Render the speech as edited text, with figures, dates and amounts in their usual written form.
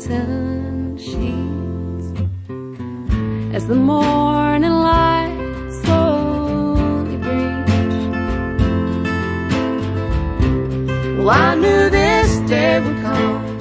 satin sheets as the morning light slowly breached. Well, I knew this day would come,